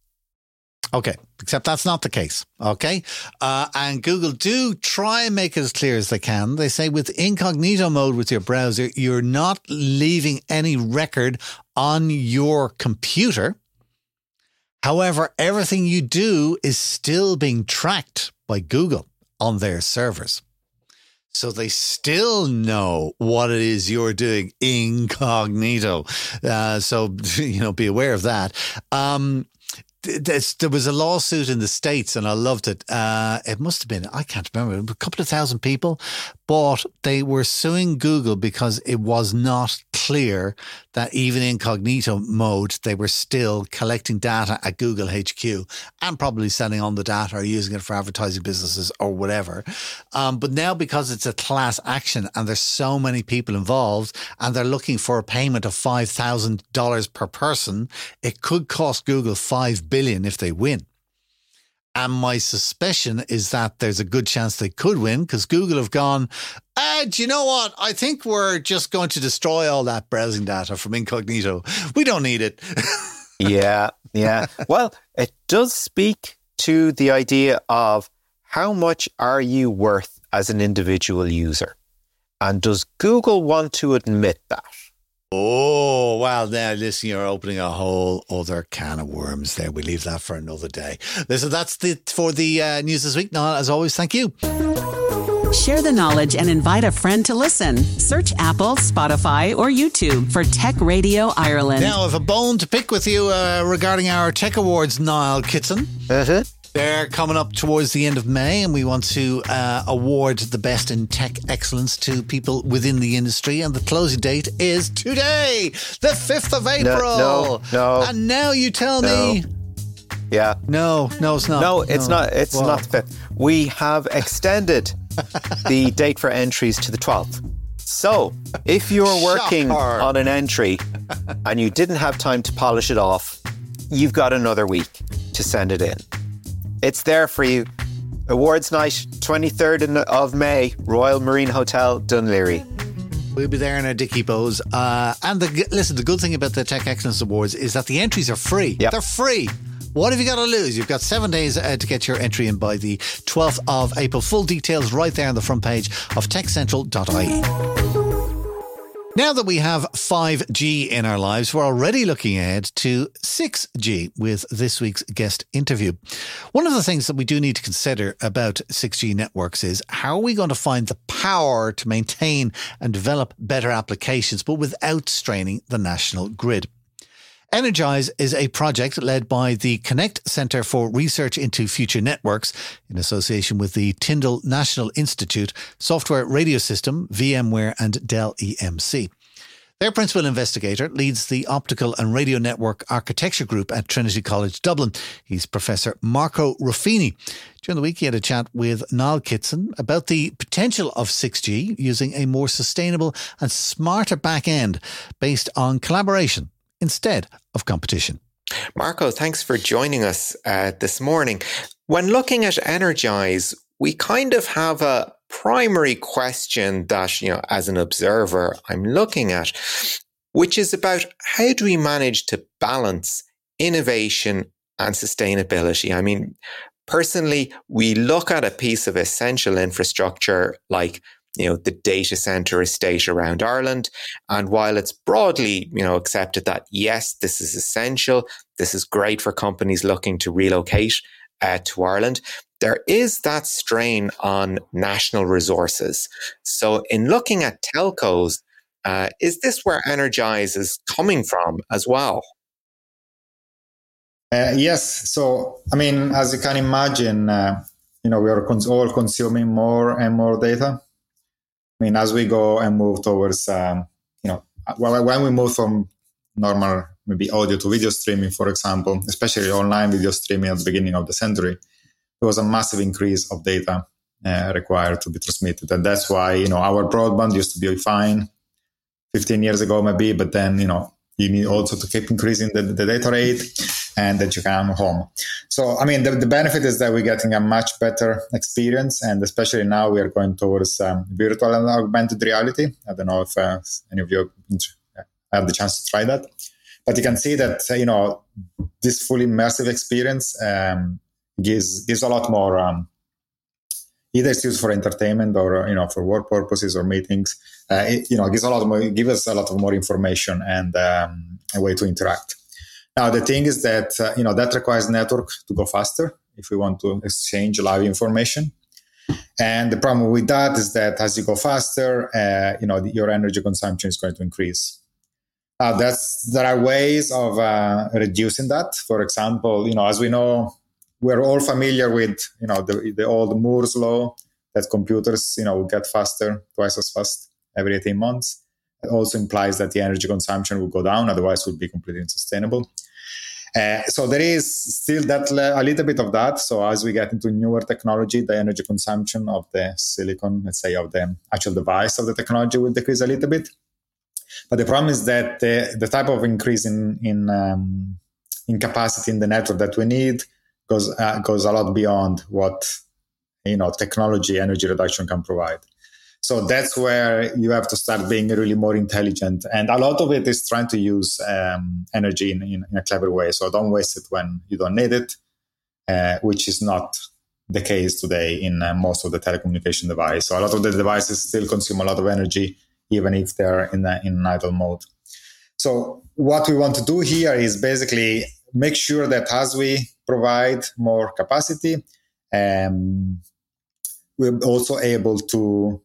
Okay, except that's not the case, okay? Uh, and Google do try and make it as clear as they can. They say with incognito mode with your browser, you're not leaving any record on your computer. However, everything you do is still being tracked by Google on their servers. So they still know what it is you're doing incognito. Uh, so, you know, be aware of that. Um, There was a lawsuit in the States and I loved it. Uh, it must have been, I can't remember, a couple of thousand people, but they were suing Google because it was not clear that even incognito mode, they were still collecting data at Google H Q and probably sending on the data or using it for advertising businesses or whatever. Um, but now because it's a class action and there's so many people involved and they're looking for a payment of five thousand dollars per person, it could cost Google five billion dollars if they win. And my suspicion is that there's a good chance they could win because Google have gone, uh, do you know what? I think we're just going to destroy all that browsing data from incognito. We don't need it. yeah, yeah. Well, it does speak to the idea of how much are you worth as an individual user? And does Google want to admit that? Oh, well, now listen, you're opening a whole other can of worms there. We leave that for another day. Listen, that's the for the uh, news this week. Now, as always, thank you. Share the knowledge and invite a friend to listen. Search Apple, Spotify, or YouTube for Tech Radio Ireland. Now, I have a bone to pick with you uh, regarding our Tech Awards, Niall Kitson. Uh-huh. They're coming up towards the end of May, and we want to uh, award the best in tech excellence to people within the industry. And the closing date is today, the fifth of April. No, no, no. And now you tell no. me. Yeah. No, no, it's not. No, it's no. not. It's Whoa. not the fifth. We have extended the date for entries to the twelfth. So, if you're working Shocker. on an entry and you didn't have time to polish it off, you've got another week to send it in. It's there for you. Awards night, twenty-third of May, Royal Marine Hotel, Dunleary. We'll be there in our Dickie Bows. Uh, and the, listen, the good thing about the Tech Excellence Awards is that the entries are free. Yep. They're free. What have you got to lose? You've got seven days uh, to get your entry in by the twelfth of April. Full details right there on the front page of tech central dot I E. Now that we have five G in our lives, we're already looking ahead to six G with this week's guest interview. One of the things that we do need to consider about six G networks is how are we going to find the power to maintain and develop better applications, but without straining the national grid. Energize is a project led by the Connect Centre for Research into Future Networks in association with the Tyndall National Institute, Software Radio System, VMware and Dell E M C. Their principal investigator leads the Optical and Radio Network Architecture Group at Trinity College Dublin. He's Professor Marco Ruffini. During the week, he had a chat with Niall Kitson about the potential of six G using a more sustainable and smarter back end based on collaboration instead of competition. Marco, thanks for joining us uh, this morning. When looking at Energize, we kind of have a primary question that, you know, as an observer, I'm looking at, which is about how do we manage to balance innovation and sustainability? I mean, personally, we look at a piece of essential infrastructure like you know, the data center estate around Ireland. And while it's broadly, you know, accepted that, yes, this is essential, this is great for companies looking to relocate uh, to Ireland, there is that strain on national resources. So in looking at telcos, uh, is this where Energize is coming from as well? Uh, yes. So, I mean, as you can imagine, uh, you know, we are cons- all consuming more and more data. I mean, as we go and move towards, um, you know, when we move from normal, maybe audio to video streaming, for example, especially online video streaming at the beginning of the century, there was a massive increase of data uh, required to be transmitted. And that's why, you know, our broadband used to be fine fifteen years ago, maybe, but then, you know, you need also to keep increasing the, the data rate and that you come home. So, I mean, the, the benefit is that we're getting a much better experience. And especially now we are going towards um, virtual and augmented reality. I don't know if uh, any of you have the chance to try that. But you can see that, uh, you know, this fully immersive experience um, gives gives a lot more, um, either it's used for entertainment or, you know, for work purposes or meetings. Uh, it, you know, gives a lot more, give us a lot of more information and um, a way to interact. Now, the thing is that, uh, you know, that requires network to go faster if we want to exchange live information. And the problem with that is that as you go faster, uh, you know, the, your energy consumption is going to increase. Uh, that's, there are ways of uh, reducing that. For example, you know, as we know, we're all familiar with, you know, the, the old Moore's law that computers, you know, will get faster, twice as fast every eighteen months. It also implies that the energy consumption will go down, otherwise it would be completely unsustainable. Uh, so there is still that le- a little bit of that. So as we get into newer technology, the energy consumption of the silicon, let's say of the actual device of the technology will decrease a little bit. But the problem is that the, the type of increase in in, um, in capacity in the network that we need goes uh, goes a lot beyond what, you know, technology energy reduction can provide. So that's where you have to start being really more intelligent. And a lot of it is trying to use um, energy in, in, in a clever way. So don't waste it when you don't need it, uh, which is not the case today in uh, most of the telecommunication devices. So a lot of the devices still consume a lot of energy, even if they're in, a, in idle mode. So what we want to do here is basically make sure that as we provide more capacity, um, we're also able to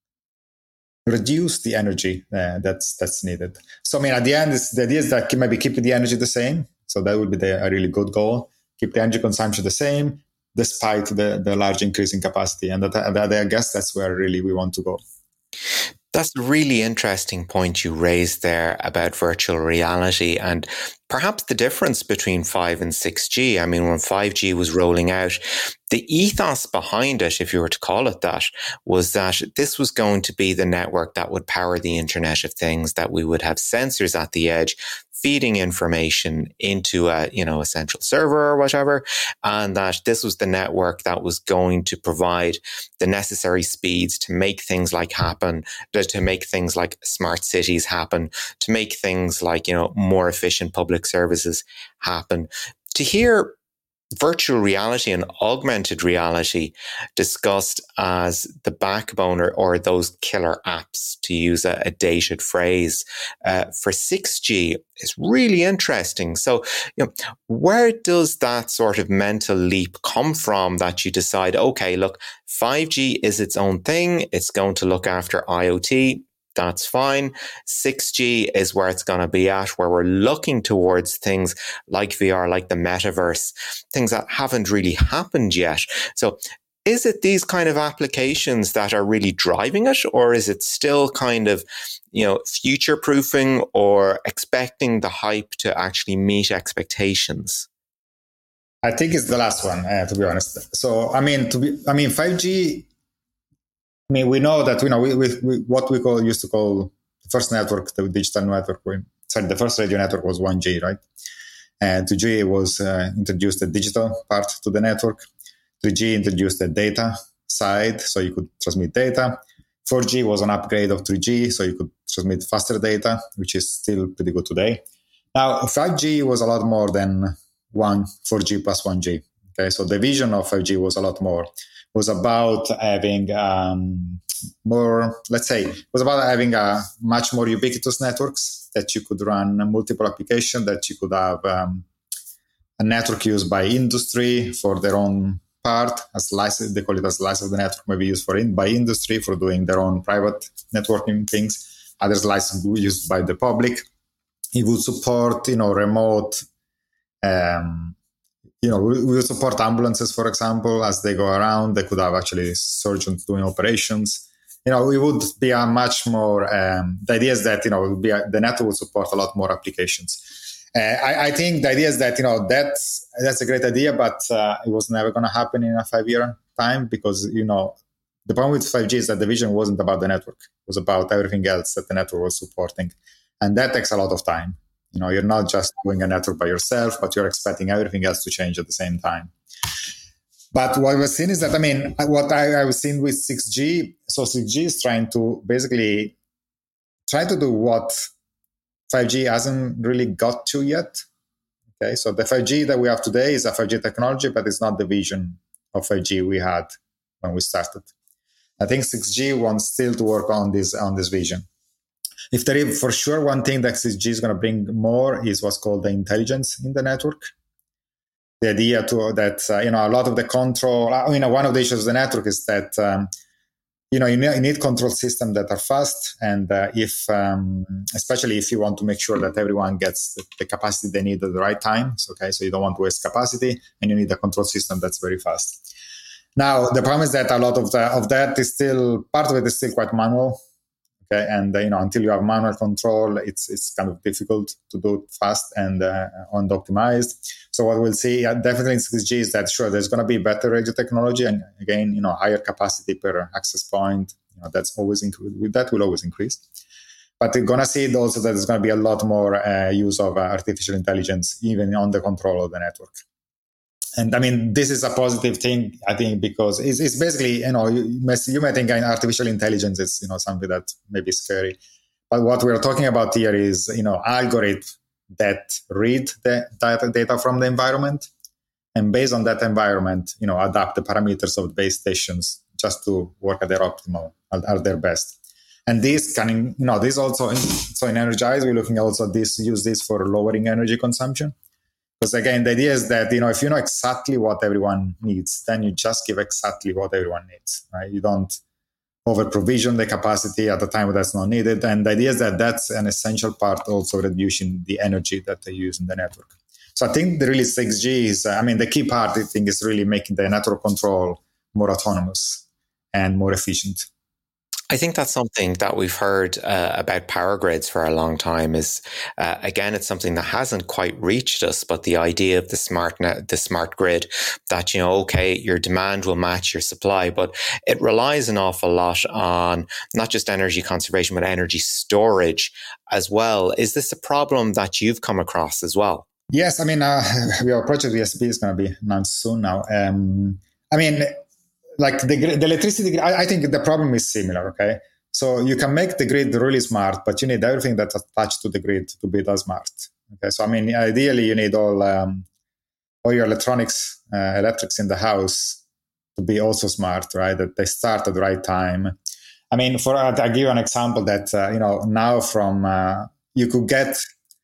reduce the energy uh, that's that's needed. So I mean, at the end, it's, the idea is that maybe keep the energy the same. So that would be the, a really good goal. Keep the energy consumption the same, despite the, the large increase in capacity. And that, that, I guess that's where really we want to go. That's a really interesting point you raised there about virtual reality and perhaps the difference between five and six G. I mean, when five G was rolling out, the ethos behind it, if you were to call it that, was that this was going to be the network that would power the Internet of Things, that we would have sensors at the edge feeding information into a, you know, a central server or whatever, and that this was the network that was going to provide the necessary speeds to make things like happen, to make things like smart cities happen, to make things like, you know, more efficient public services happen. To hear virtual reality and augmented reality discussed as the backbone or, or those killer apps, to use a, a dated phrase, uh, for six G is really interesting. So, you know, where does that sort of mental leap come from that you decide, okay, look, five G is its own thing. It's going to look after IoT. That's fine. six G is where it's going to be at, where we're looking towards things like V R, like the metaverse, things that haven't really happened yet. So is it these kind of applications that are really driving it, or is it still kind of, you know, future proofing or expecting the hype to actually meet expectations? I think it's the last one, uh, to be honest. So, I mean, to be, I mean, five G, I mean, we know that, you know, we, we, we, what we call used to call the first network, the digital network, we, sorry, the first radio network was one G, right? And two G was uh, introduced the digital part to the network. three G introduced the data side, so you could transmit data. four G was an upgrade of three G, so you could transmit faster data, which is still pretty good today. Now, five G was a lot more than one, four G plus one G. Okay, so the vision of five G was a lot more. It was about having um, more, let's say, it was about having a much more ubiquitous networks that you could run multiple applications, that you could have um, a network used by industry for their own part, a slice, they call it a slice of the network, maybe used for in, by industry for doing their own private networking things. Other slices used by the public. It would support, you know, remote. Um, you know, we would support ambulances, for example, as they go around. They could have actually surgeons doing operations. You know, it would be a much more. Um, the idea is that, you know, it would be a, the network would support a lot more applications. Uh, I, I think the idea is that, you know, that's that's a great idea, but uh, it was never going to happen in a five-year time because, you know, the problem with five G is that the vision wasn't about the network. It was about everything else that the network was supporting. And that takes a lot of time. You know, you're not just doing a network by yourself, but you're expecting everything else to change at the same time. But what we've seen is that, I mean, what I, I was seeing with six G, so six G is trying to basically try to do what five G hasn't really got to yet. Okay, so the five G that we have today is a five G technology, but it's not the vision of five G we had when we started. I think six G wants still to work on this on this vision. If there is for sure one thing that six G is going to bring more is what's called the intelligence in the network. The idea to that uh, you know a lot of the control. I mean, one of the issues of the network is that um, you know you need, you need control systems that are fast, and uh, if um, especially if you want to make sure that everyone gets the, the capacity they need at the right time. So, okay, so you don't want to waste capacity, and you need a control system that's very fast. Now, the problem is that a lot of the, of that is still part of it is still quite manual. Okay, and uh, you know, until you have manual control, it's it's kind of difficult to do it fast and uh, and optimized. So what we'll see uh, definitely in six G is that sure there's going to be better radio technology, and again, you know, higher capacity per access point. You know, that's always increase. With that will always increase. But we're going to see also that there's going to be a lot more uh, use of uh, artificial intelligence, even on the control of the network. And I mean, this is a positive thing, I think, because it's, it's basically, you know, you may, you may think artificial intelligence is, you know, something that may be scary. But what we're talking about here is, you know, algorithms that read the data, data from the environment and based on that environment, you know, adapt the parameters of the base stations just to work at their optimal, at, at their best. And this can, you know, this also, in, so in Energize, we're looking also at this, use this for lowering energy consumption. Because again, the idea is that, you know, if you know exactly what everyone needs, then you just give exactly what everyone needs, right? You don't over provision the capacity at the time that's not needed. And the idea is that that's an essential part also reducing the energy that they use in the network. So I think the really six G is, I mean, the key part I think is really making the network control more autonomous and more efficient. I think that's something that we've heard uh, about power grids for a long time is, uh, again, it's something that hasn't quite reached us, but the idea of the smart net, the smart grid that, you know, okay, your demand will match your supply, but it relies an awful lot on not just energy conservation, but energy storage as well. Is this a problem that you've come across as well? Yes. I mean, uh, our project V S B is going to be announced soon now. Um, I mean, Like the, the electricity grid, I, I think the problem is similar, okay? So you can make the grid really smart, but you need everything that's attached to the grid to be that smart. Okay, so I mean, ideally you need all um, all your electronics, uh, electrics in the house to be also smart, right? That they start at the right time. I mean, for uh, I'll give you an example that, uh, you know, now from, uh, you could get,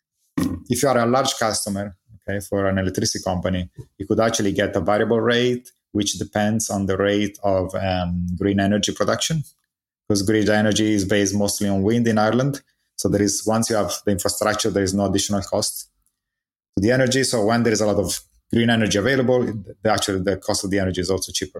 if you are a large customer, okay, for an electricity company, you could actually get a variable rate which depends on the rate of um, green energy production, because green energy is based mostly on wind in Ireland. So there is, once you have the infrastructure, there is no additional cost to the energy. So when there is a lot of green energy available, the, actually the cost of the energy is also cheaper.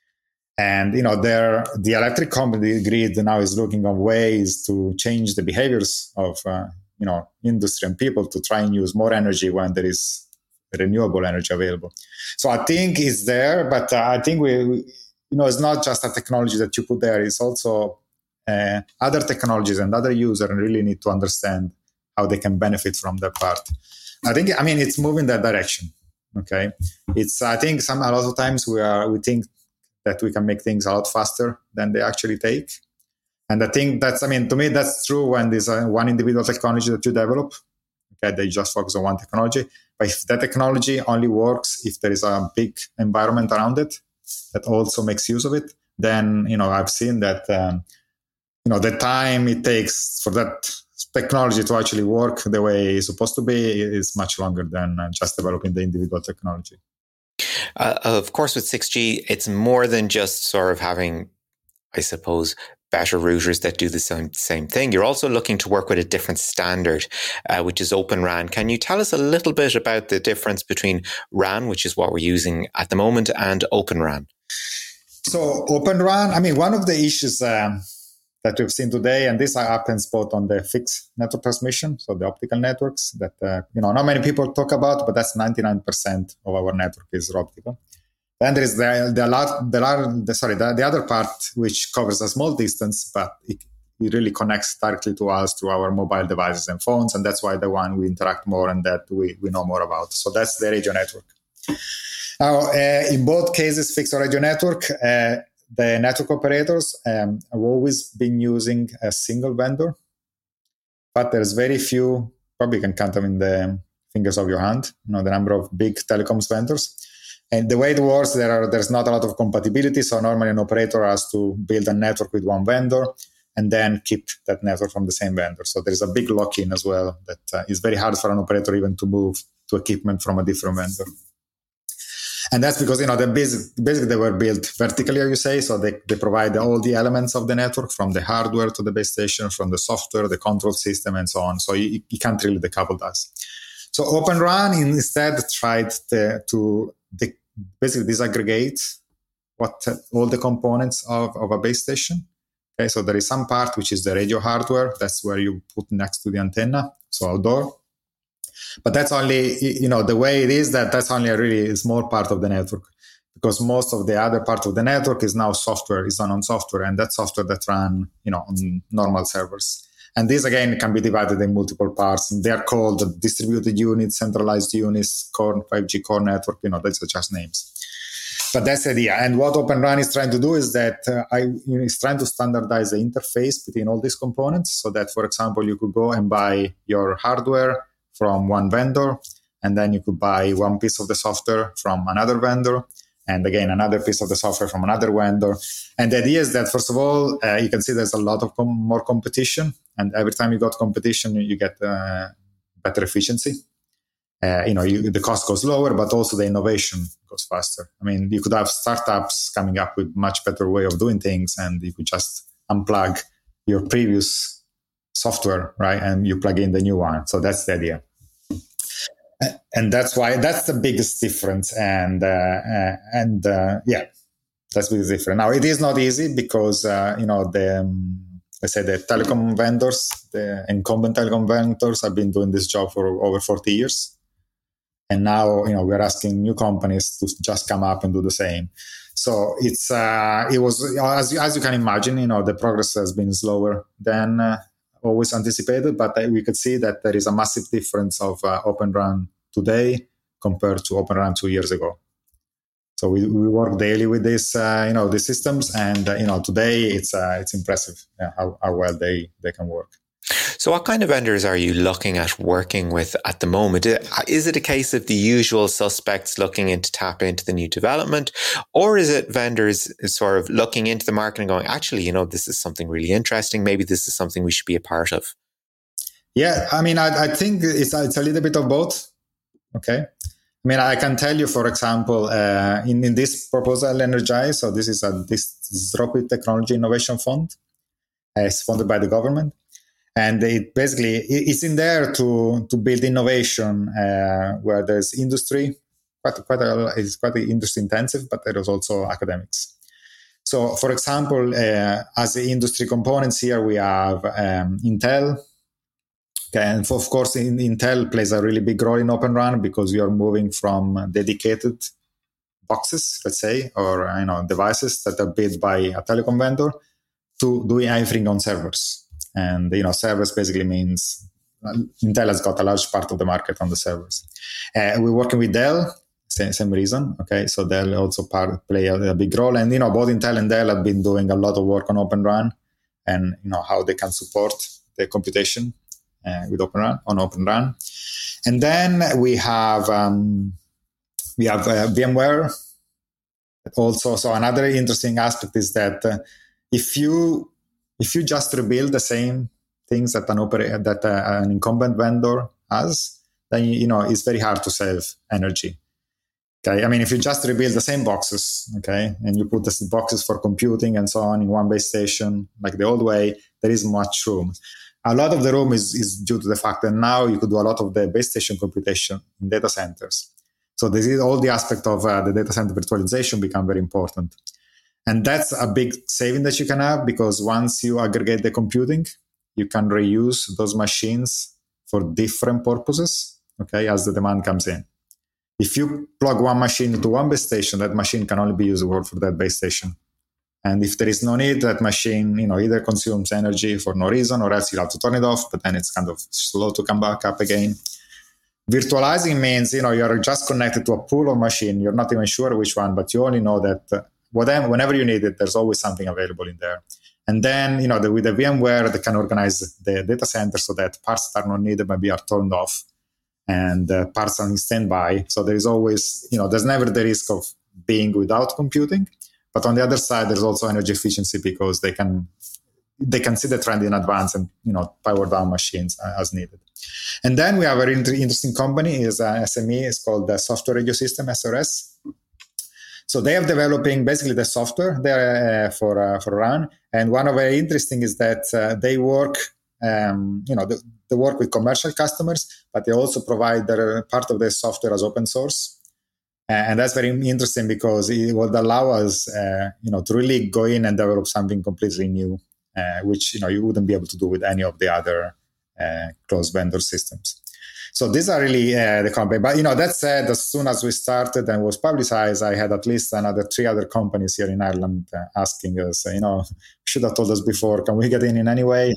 And, you know, there, the electric company grid now is looking at ways to change the behaviors of, uh, you know, industry and people to try and use more energy when there is renewable energy available. So I think it's there, but uh, I think we, we, you know, it's not just a technology that you put there. It's also uh, other technologies and other users really need to understand how they can benefit from that part. I think, I mean, it's moving that direction. Okay. It's, I think some, a lot of times we are, we think that we can make things a lot faster than they actually take. And I think that's, I mean, to me, that's true when there's uh, one individual technology that you develop. Okay. They just focus on one technology. But if that technology only works if there is a big environment around it that also makes use of it, then, you know, I've seen that, um, you know, the time it takes for that technology to actually work the way it's supposed to be is much longer than uh, just developing the individual technology. Uh, of course, with six G, it's more than just sort of having, I suppose, better routers that do the same, same thing. You're also looking to work with a different standard, uh, which is Open R A N. Can you tell us a little bit about the difference between R A N, which is what we're using at the moment, and Open R A N? So Open R A N, I mean, one of the issues um, that we've seen today, and this happens both on the fixed network transmission, so the optical networks that, uh, you know, not many people talk about, but that's ninety-nine percent of our network is optical. Then there is the the, lot, the, the sorry the, the other part which covers a small distance, but it, it really connects directly to us through our mobile devices and phones, and that's why the one we interact more and that we, we know more about. So that's the radio network. Now, uh, in both cases, fixed or radio network, uh, the network operators um, have always been using a single vendor, but there's very few. Probably you can count them in the fingers of your hand. You know the number of big telecoms vendors. And the way it works, there are there's not a lot of compatibility. So normally an operator has to build a network with one vendor and then keep that network from the same vendor. So there's a big lock-in as well that uh, is very hard for an operator even to move to equipment from a different vendor. And that's because, you know, basic, basically they were built vertically, as you say. So they, they provide all the elements of the network, from the hardware to the base station, from the software, the control system, and so on. So you, you can't really decouple that. So Open R A N instead tried to, to the, basically disaggregate what all the components of, of a base station. Okay, so there is some part which is the radio hardware. That's where you put next to the antenna, so outdoor. But that's only, you know, the way it is that that's only a really small part of the network, because most of the other part of the network is now software, is run on software, and that's software that run, you know, on normal servers. And this, again, can be divided in multiple parts. And they're called distributed units, centralized units, core, five G core network, you know, that's just names. But that's the idea. And what Open R A N is trying to do is that uh, I, you know, it's trying to standardize the interface between all these components so that, for example, you could go and buy your hardware from one vendor, and then you could buy one piece of the software from another vendor. And again, another piece of the software from another vendor. And the idea is that, first of all, uh, you can see there's a lot of com- more competition. And every time you got competition, you get uh, better efficiency. Uh, you know, you, the cost goes lower, but also the innovation goes faster. I mean, you could have startups coming up with much better way of doing things, and you could just unplug your previous software, right? And you plug in the new one. So that's the idea. And that's why that's the biggest difference. And, uh, uh, and uh, yeah, that's the biggest difference. Now, it is not easy because, uh, you know, the, um, let's say the telecom vendors, the incumbent telecom vendors have been doing this job for over forty years. And now, you know, we're asking new companies to just come up and do the same. So it's, uh, it was, as you, as you can imagine, you know, the progress has been slower than uh, always anticipated, but we could see that there is a massive difference of uh, Open RAN today compared to Open RAN two years ago. So we, we work daily with this, uh, you know, the systems, and uh, you know, today it's uh, it's impressive uh, how, how well they, they can work. So what kind of vendors are you looking at working with at the moment? Is it a case of the usual suspects looking in to tap into the new development, or is it vendors sort of looking into the market and going, actually, you know, this is something really interesting. Maybe this is something we should be a part of? Yeah, I mean, I, I think it's, it's a little bit of both. Okay. I mean, I can tell you, for example, uh, in, in this proposal, Energize, so this is a Disruptive Technology Innovation Fund. Uh, it's funded by the government. And it basically, it's in there to, to build innovation uh, where there's industry, quite, quite a, it's quite industry intensive, but there is also academics. So, for example, uh, as the industry components here, we have um, Intel. Okay, and of course, in, Intel plays a really big role in Open RAN because we are moving from dedicated boxes, let's say, or you know, devices that are built by a telecom vendor to doing everything on servers. And, you know, servers basically means uh, Intel has got a large part of the market on the servers. Uh, we're working with Dell, same, same reason. Okay, so Dell also part, play a, a big role. And, you know, both Intel and Dell have been doing a lot of work on Open RAN and, you know, how they can support the computation uh, with Open RAN, on Open RAN. And then we have, um, we have uh, VMware also. So another interesting aspect is that uh, if you If you just rebuild the same things that an operator, that uh, an incumbent vendor has, then you know it's very hard to save energy. Okay, I mean, if you just rebuild the same boxes, okay, and you put the boxes for computing and so on in one base station, like the old way, there is much room. A lot of the room is, is due to the fact that now you could do a lot of the base station computation in data centers. So this is all the aspect of uh, the data center virtualization become very important. And that's a big saving that you can have because once you aggregate the computing, you can reuse those machines for different purposes, okay, as the demand comes in. If you plug one machine into one base station, that machine can only be usable for that base station. And if there is no need, that machine, you know, either consumes energy for no reason or else you have to turn it off, but then it's kind of slow to come back up again. Virtualizing means, you know, you're just connected to a pool of machine. You're not even sure which one, but you only know that uh, Whatever, whenever you need it, there's always something available in there. And then, you know, the, with the VMware, they can organize the data center so that parts that are not needed maybe are turned off and uh, parts are in standby. So there is always, you know, there's never the risk of being without computing. But on the other side, there's also energy efficiency because they can they can see the trend in advance and, you know, power down machines as needed. And then we have a very interesting company, is an S M E, it's called the Software Radio System, S R S. So they are developing basically the software there uh, for uh, for RAN, and one of the interesting is that uh, they work, um, you know, they, they work with commercial customers, but they also provide their part of their software as open source, uh, and that's very interesting because it would allow us, uh, you know, to really go in and develop something completely new, uh, which you know you wouldn't be able to do with any of the other uh, closed vendor systems. So these are really uh, the company. But, you know, that said, as soon as we started and was publicized, I had at least another three other companies here in Ireland uh, asking us, you know, should have told us before, can we get in in any way?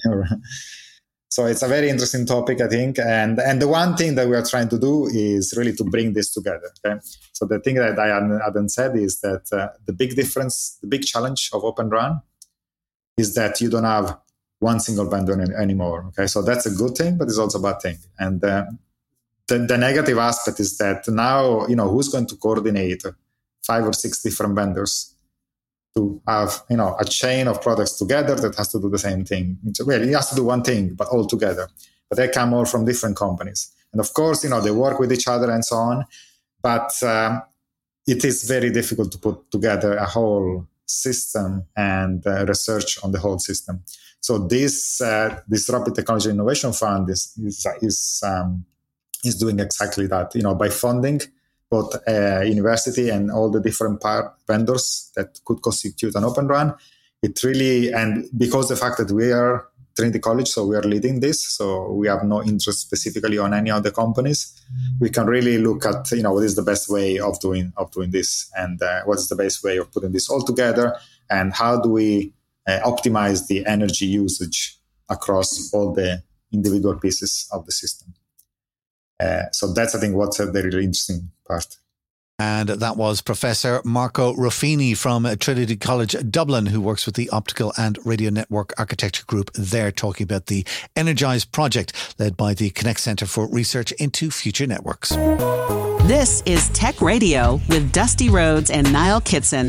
So it's a very interesting topic, I think. And and the one thing that we are trying to do is really to bring this together. Okay? So the thing that I hadn't said is that uh, the big difference, the big challenge of Open RAN is that you don't have one single vendor anymore. Okay, so that's a good thing, but it's also a bad thing. And uh, the, the negative aspect is that now, you know, who's going to coordinate five or six different vendors to have, you know, a chain of products together that has to do the same thing. So, well, it has to do one thing, but all together. But they come all from different companies. And of course, you know, they work with each other and so on. But um, it is very difficult to put together a whole system and uh, research on the whole system. So this uh, Disruptive Technology Innovation Fund is is is, um, is doing exactly that. You know, by funding both uh, university and all the different part vendors that could constitute an Open Run, it really, and because the fact that we are Trinity College, so we are leading this, so we have no interest specifically on any of the companies. We can really look at, you know, what is the best way of doing of doing this, and uh, what is the best way of putting this all together, and how do we uh, optimize the energy usage across all the individual pieces of the system. Uh, so that's, I think, what's a very really interesting part. And that was Professor Marco Ruffini from Trinity College Dublin, who works with the Optical and Radio Network Architecture Group there, talking about the Energize project led by the Connect Centre for Research into Future Networks. This is Tech Radio with Dusty Rhodes and Niall Kitson.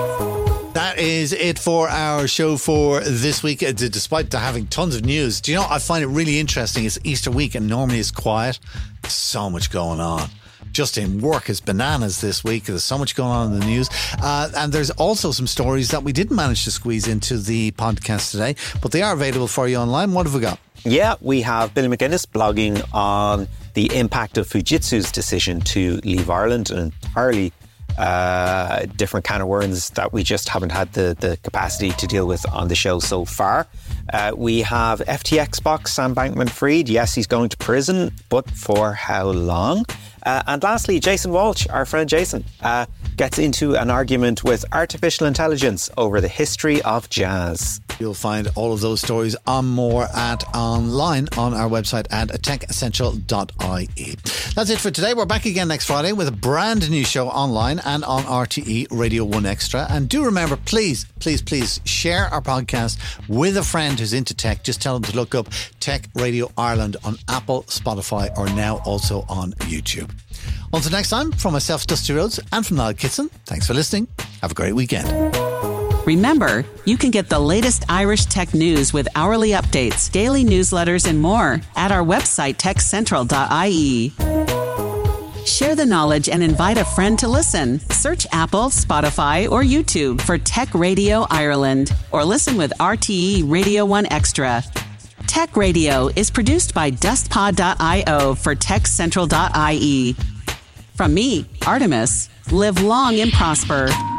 That is it for our show for this week. Despite having tons of news, do you know, I find it really interesting. It's Easter week and normally it's quiet. There's so much going on. Just in work is bananas this week. There's so much going on in the news. Uh, and there's also some stories that we didn't manage to squeeze into the podcast today, but they are available for you online. What have we got? Yeah, we have Billy McGuinness blogging on the impact of Fujitsu's decision to leave Ireland, an entirely uh, different can of worms that we just haven't had the, the capacity to deal with on the show so far. Uh, we have F T X box Sam Bankman-Fried. Yes, he's going to prison, but for how long? Uh, and lastly, Jason Walsh, our friend Jason, uh, gets into an argument with artificial intelligence over the history of jazz. You'll find all of those stories and more at online on our website at tech essential dot I E. That's it for today. We're back again next Friday with a brand new show online and on R T E Radio one Extra. And do remember, please, please, please share our podcast with a friend who's into tech. Just tell them to look up Tech Radio Ireland on Apple, Spotify, or now also on YouTube. Until next time, from myself, Dusty Rhodes, and from Niall Kitson, thanks for listening. Have a great weekend. Remember, you can get the latest Irish tech news with hourly updates, daily newsletters, and more at our website, tech central dot I E. Share the knowledge and invite a friend to listen. Search Apple, Spotify, or YouTube for Tech Radio Ireland, or listen with R T E Radio one Extra. Tech Radio is produced by dustpod dot io for tech central dot I E. From me, Artemis, live long and prosper.